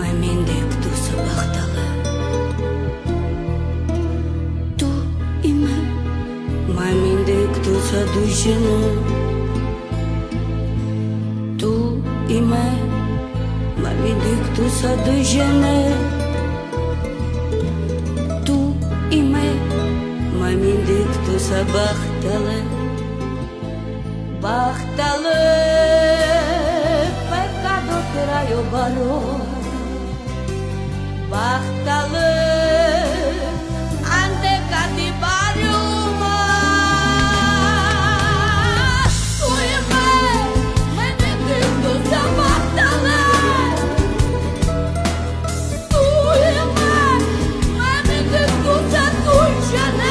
Mamindek tu sabahtala tu ime Mamindek tu sadujene tu ime Mamindek tu sadujene tu ime Mamindek tu sabahtala Bahtala pecado traio barro Bahtala ante catibariuma Uime Mamindek tu sabahtala Uime Mamindek tu sadujene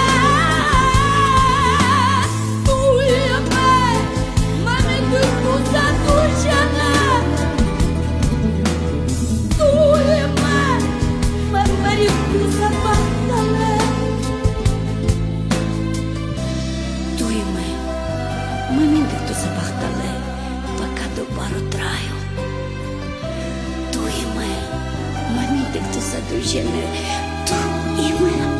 Mamindek tu sabahtala pecado barro traio tu ime Mamindek tu sadujene tu ime